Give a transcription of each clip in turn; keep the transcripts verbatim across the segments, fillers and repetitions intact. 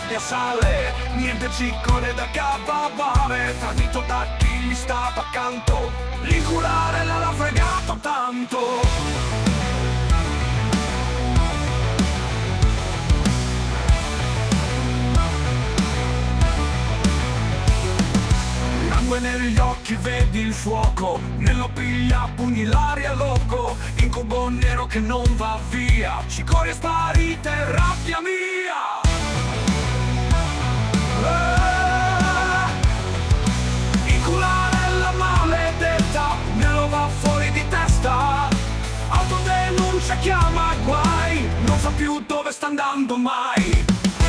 rabbia sale, niente ciccone da cavallare, tradito da chi gli stava accanto, l'inculare l'ha fregato tanto. Sangue negli occhi, vedi il fuoco, nello piglia pugni l'aria loco, incubo nero che non va via, cicorie sparite, rabbia mia. Eh, inculare la maledetta, Nello va fuori di testa, autodenuncia chiama guai, non sa più dove sta andando mai.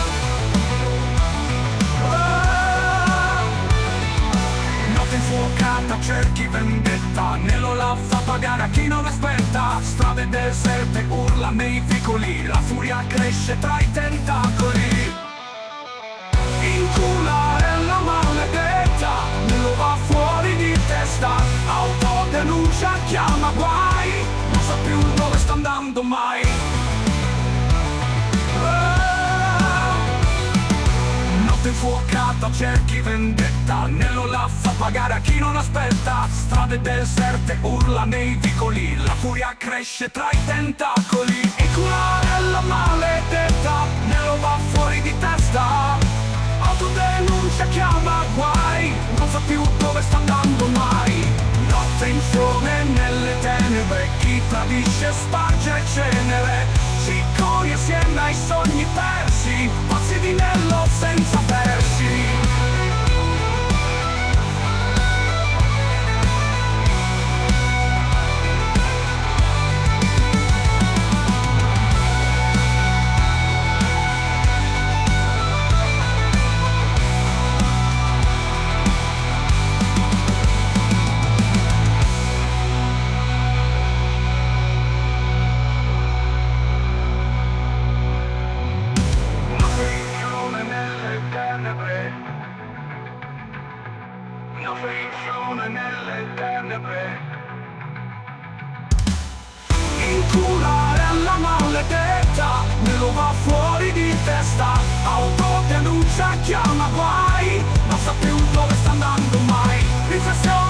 Infuocata, cerchi vendetta, Nello la fa pagare a chi non aspetta. Strade deserte, urla nei vicoli, la furia cresce tra i tentacoli. Inculare la maledetta, Nello va fuori di testa, autodenuncia chiama guai, non sa più dove sta andando mai. Infuocata, cerchi vendetta, Nello la fa pagare a chi non aspetta. Strade deserte, urla nei vicoli, la furia cresce tra i tentacoli. Inculare la maledetta, Nello va fuori di testa, autodenuncia chiama guai, non sa più dove sta andando mai. Notte in fiume nelle tenebre, chi tradisce sparge cenere, cicorie assieme ai sogni persi, pazzi di Nello senza versi. Una finzione nelle tenebre, inculare alla maledetta, Nello va fuori di testa, autodenuncia chiama guai, non sa più dove sta andando mai. Riflessione